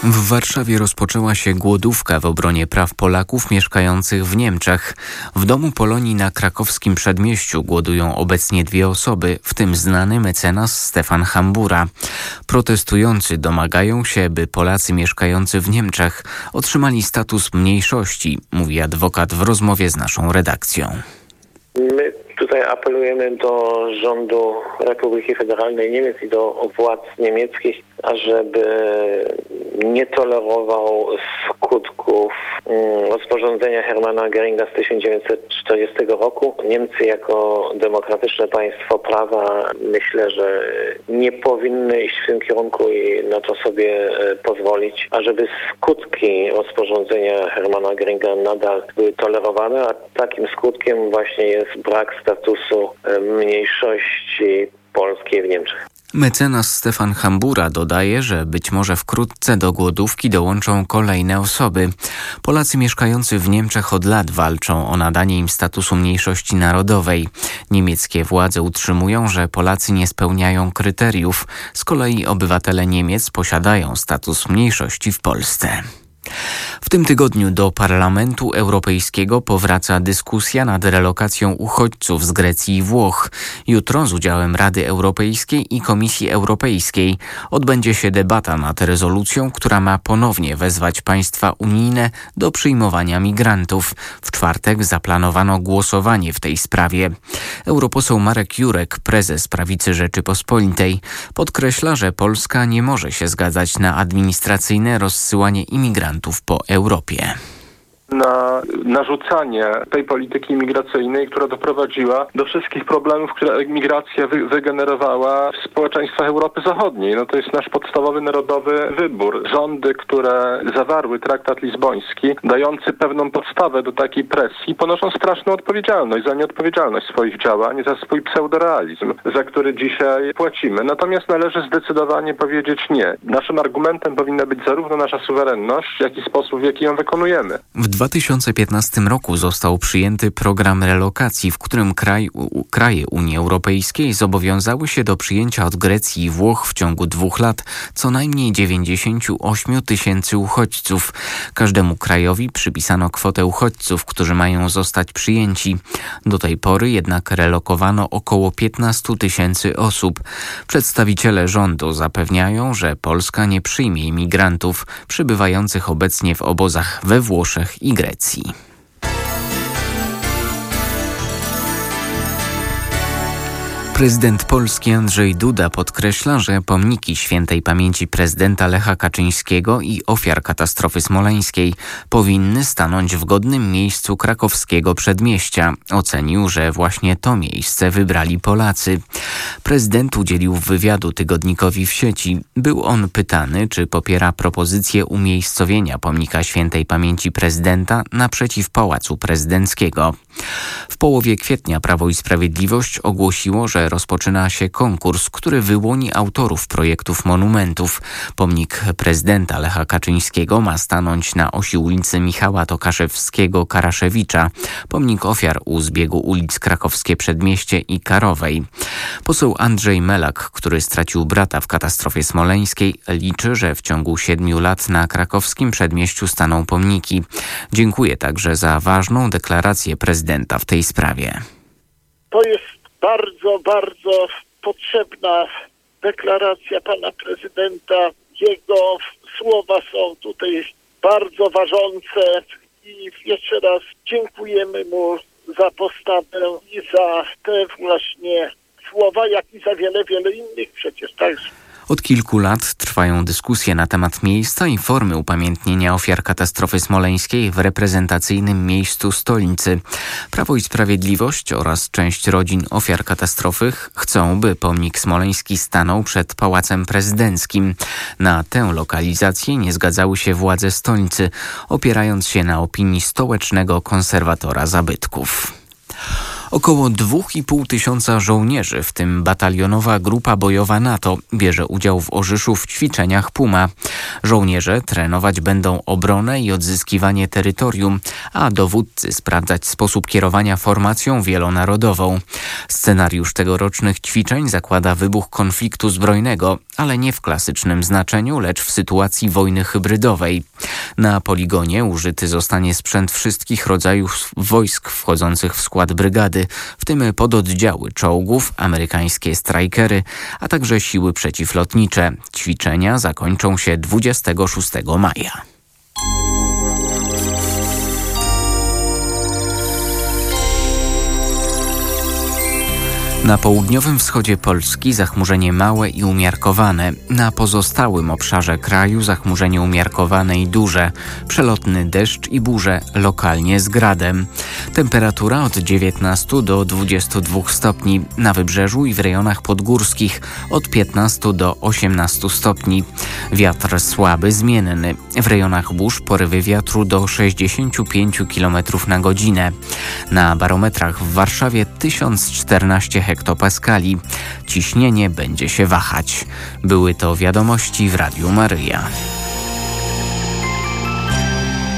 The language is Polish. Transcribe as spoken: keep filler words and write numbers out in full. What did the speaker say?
W Warszawie rozpoczęła się głodówka w obronie praw Polaków mieszkających w Niemczech. W Domu Polonii na krakowskim Przedmieściu głodują obecnie dwie osoby, w tym znany mecenas Stefan Hambura. Protestujący domagają się, by Polacy mieszkający w Niemczech otrzymali status mniejszości, mówi adwokat w rozmowie z naszą redakcją. My tutaj apelujemy do rządu Republiki Federalnej Niemiec i do władz niemieckich, ażeby nie tolerował skutków rozporządzenia Hermana Göringa z tysiąc dziewięćset czterdziestego roku. Niemcy jako demokratyczne państwo prawa myślę, że nie powinny iść w tym kierunku i na to sobie pozwolić, ażeby skutki rozporządzenia Hermana Göringa nadal były tolerowane, a takim skutkiem właśnie jest brak statusu mniejszości polskiej w Niemczech. Mecenas Stefan Hambura dodaje, że być może wkrótce do głodówki dołączą kolejne osoby. Polacy mieszkający w Niemczech od lat walczą o nadanie im statusu mniejszości narodowej. Niemieckie władze utrzymują, że Polacy nie spełniają kryteriów. Z kolei obywatele Niemiec posiadają status mniejszości w Polsce. W tym tygodniu do Parlamentu Europejskiego powraca dyskusja nad relokacją uchodźców z Grecji i Włoch. Jutro z udziałem Rady Europejskiej i Komisji Europejskiej odbędzie się debata nad rezolucją, która ma ponownie wezwać państwa unijne do przyjmowania migrantów. W czwartek zaplanowano głosowanie w tej sprawie. Europoseł Marek Jurek, prezes Prawicy Rzeczypospolitej, podkreśla, że Polska nie może się zgadzać na administracyjne rozsyłanie imigrantów po Europie. Na narzucanie tej polityki imigracyjnej, która doprowadziła do wszystkich problemów, które emigracja wy- wygenerowała w społeczeństwach Europy Zachodniej. No to jest nasz podstawowy narodowy wybór. Rządy, które zawarły traktat lizboński, dający pewną podstawę do takiej presji, ponoszą straszną odpowiedzialność za nieodpowiedzialność swoich działań, za swój pseudorealizm, za który dzisiaj płacimy. Natomiast należy zdecydowanie powiedzieć nie. Naszym argumentem powinna być zarówno nasza suwerenność, jak i sposób, w jaki ją wykonujemy. W dwa tysiące piętnastym roku został przyjęty program relokacji, w którym kraj, u, kraje Unii Europejskiej zobowiązały się do przyjęcia od Grecji i Włoch w ciągu dwóch lat co najmniej dziewięćdziesiąt osiem tysięcy uchodźców. Każdemu krajowi przypisano kwotę uchodźców, którzy mają zostać przyjęci. Do tej pory jednak relokowano około piętnaście tysięcy osób. Przedstawiciele rządu zapewniają, że Polska nie przyjmie imigrantów przybywających obecnie w obozach we Włoszech i Grecji. Prezydent Polski Andrzej Duda podkreśla, że pomniki świętej pamięci prezydenta Lecha Kaczyńskiego i ofiar katastrofy smoleńskiej powinny stanąć w godnym miejscu krakowskiego Przedmieścia. Ocenił, że właśnie to miejsce wybrali Polacy. Prezydent udzielił wywiadu tygodnikowi W sieci. Był on pytany, czy popiera propozycję umiejscowienia pomnika świętej pamięci prezydenta naprzeciw Pałacu Prezydenckiego. W połowie kwietnia Prawo i Sprawiedliwość ogłosiło, że rozpoczyna się konkurs, który wyłoni autorów projektów monumentów. Pomnik prezydenta Lecha Kaczyńskiego ma stanąć na osi ulicy Michała Tokaszewskiego-Karaszewicza. Pomnik ofiar u zbiegu ulic Krakowskie Przedmieście i Karowej. Poseł Andrzej Melak, który stracił brata w katastrofie smoleńskiej, liczy, że w ciągu siedmiu lat na krakowskim Przedmieściu staną pomniki. Dziękuję także za ważną deklarację prezydenta w tej sprawie. To jest bardzo, bardzo potrzebna deklaracja pana prezydenta. Jego słowa są tutaj bardzo ważące i jeszcze raz dziękujemy mu za postawę i za te właśnie słowa, jak i za wiele, wiele innych przecież także. Od kilku lat trwają dyskusje na temat miejsca i formy upamiętnienia ofiar katastrofy smoleńskiej w reprezentacyjnym miejscu stolicy. Prawo i Sprawiedliwość oraz część rodzin ofiar katastrofy chcą, by pomnik smoleński stanął przed Pałacem Prezydenckim. Na tę lokalizację nie zgadzały się władze stolicy, opierając się na opinii stołecznego konserwatora zabytków. Około dwa i pół tysiąca żołnierzy, w tym batalionowa grupa bojowa NATO, bierze udział w Orzyszu w ćwiczeniach Puma. Żołnierze trenować będą obronę i odzyskiwanie terytorium, a dowódcy sprawdzać sposób kierowania formacją wielonarodową. Scenariusz tegorocznych ćwiczeń zakłada wybuch konfliktu zbrojnego, ale nie w klasycznym znaczeniu, lecz w sytuacji wojny hybrydowej. Na poligonie użyty zostanie sprzęt wszystkich rodzajów wojsk wchodzących w skład brygady, w tym pododdziały czołgów, amerykańskie strajkery, a także siły przeciwlotnicze. Ćwiczenia zakończą się dwudziestego szóstego maja. Na południowym wschodzie Polski zachmurzenie małe i umiarkowane. Na pozostałym obszarze kraju zachmurzenie umiarkowane i duże. Przelotny deszcz i burze, lokalnie z gradem. Temperatura od dziewiętnastu do dwudziestu dwóch stopni. Na wybrzeżu i w rejonach podgórskich od piętnastu do osiemnastu stopni. Wiatr słaby, zmienny. W rejonach burz porywy wiatru do sześćdziesięciu pięciu kilometrów na godzinę. Na barometrach w Warszawie tysiąc czternaście hektopaskali. Ciśnienie będzie się wahać. Były to wiadomości w Radiu Maryja.